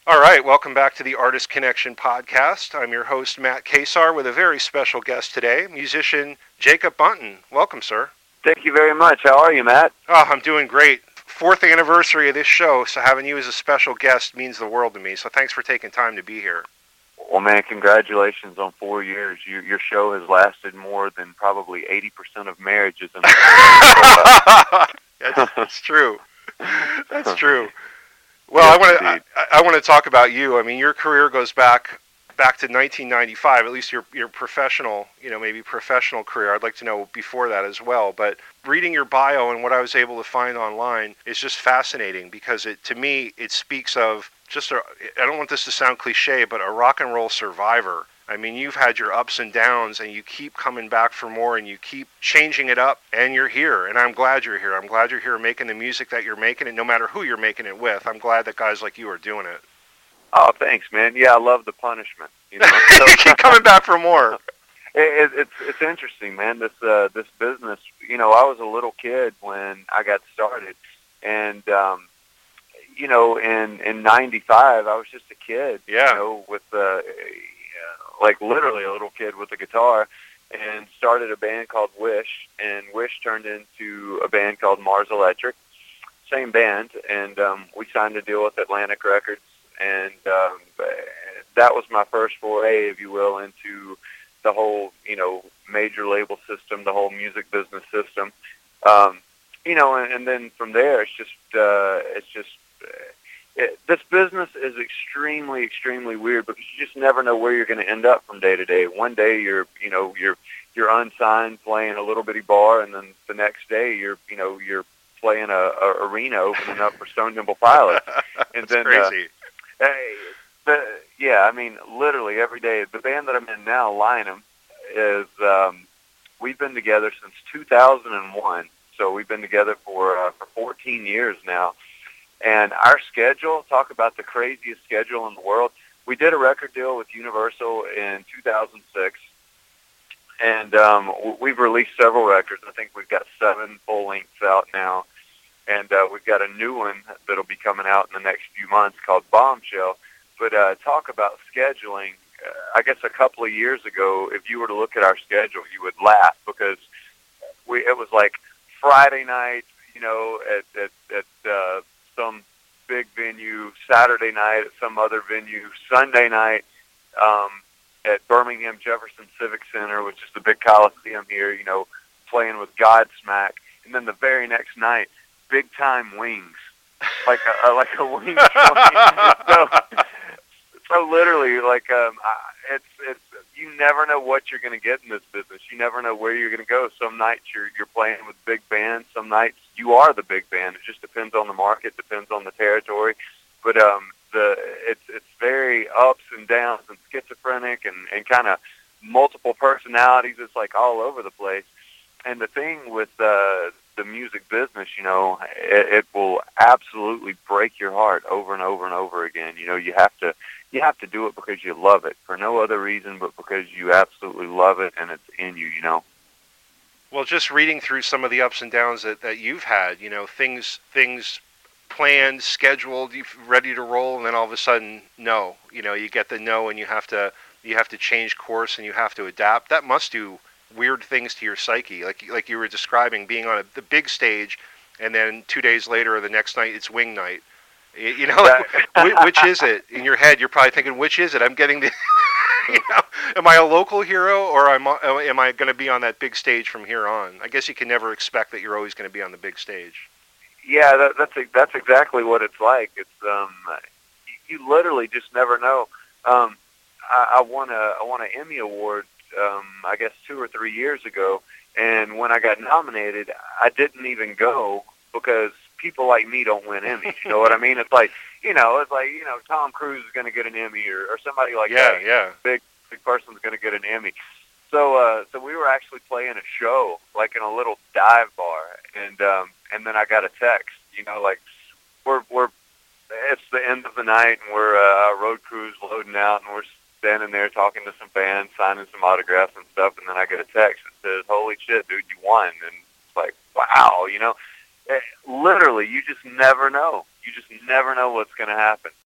All right, welcome back to the Artist Connection podcast. I'm your host, Matt Kasar, with a very special guest today, musician Jacob Bunton. Welcome, sir. Thank you very much. How are you, Matt? Oh, I'm doing great. Fourth anniversary of this show, so having you as a special guest means the world to me. So thanks for taking time to be here. Well, man, congratulations on 4 years. Your show has lasted more than probably 80% of marriages in the world. That's true. That's true. Well, yes, I want to talk about you. I mean, your career goes back to 1995. At least your professional, maybe professional career. I'd like to know before that as well. But reading your bio and what I was able to find online is just fascinating because to me it speaks of just I don't want this to sound cliche, but a rock and roll survivor. I mean, you've had your ups and downs, and you keep coming back for more, and you keep changing it up, and you're here, and I'm glad you're here. I'm glad you're here making the music that you're making, and no matter who you're making it with, I'm glad that guys like you are doing it. Oh, thanks, man. Yeah, I love the punishment. You keep coming back for more. It's interesting, man. This business. I was a little kid when I got started, and in '95, I was just a kid. Yeah. With like literally a little kid with a guitar, and started a band called Wish, and Wish turned into a band called Mars Electric, same band, and we signed a deal with Atlantic Records, and that was my first foray, if you will, into the whole, major label system, the whole music business system, and then from there, this business is extremely, extremely weird because you just never know where you're going to end up from day to day. One day you're unsigned playing a little bitty bar, and then the next day you're playing a arena opening up for Stone Temple Pilots. And then crazy. I mean, literally every day. The band that I'm in now, Lynham, is we've been together since 2001. So we've been together for 14 years now. And our schedule, talk about the craziest schedule in the world. We did a record deal with Universal in 2006, and we've released several records. I think we've got 7 full lengths out now, and we've got a new one that'll be coming out in the next few months called Bombshell. But talk about scheduling. I guess a couple of years ago, if you were to look at our schedule, you would laugh because it was like Friday night, at some big venue, Saturday night at some other venue, Sunday night at Birmingham Jefferson Civic Center, which is the big coliseum here, playing with Godsmack, and then the very next night, big time wings, like a wing joint. So literally, it's you never know what you're going to get in this business. You never know where you're going to go. Some nights you're playing with big bands. Some nights you are the big band. It just depends on the market, depends on the territory. But it's very ups and downs and schizophrenic and kind of multiple personalities. It's like all over the place. And the thing with the music business, it will absolutely break your heart over and over and over again. You have to do it because you love it for no other reason but because you absolutely love it and it's in you, Well, just reading through some of the ups and downs that you've had, things planned, scheduled, ready to roll, and then all of a sudden, no. You get the no, and you have to change course and you have to adapt. That must do weird things to your psyche, like you were describing, being on the big stage, and then 2 days later or the next night it's wing night. Which is it? In your head, you're probably thinking, which is it? I'm getting the, am I a local hero or am I going to be on that big stage from here on? I guess you can never expect that you're always going to be on the big stage. Yeah, that's exactly what it's like. It's you literally just never know. I won an Emmy award, I guess 2 or 3 years ago, and when I got nominated, I didn't even go because people like me don't win Emmys. You know what I mean? It's like, Tom Cruise is going to get an Emmy or somebody like that. Yeah. Big person's going to get an Emmy. So we were actually playing a show, like in a little dive bar, and then I got a text, we're it's the end of the night, and we're road crews loading out, and we're standing there talking to some fans, signing some autographs and stuff, and then I get a text that says, "Holy shit, dude, you won!" And it's like, wow, literally, you just never know. You just never know what's going to happen.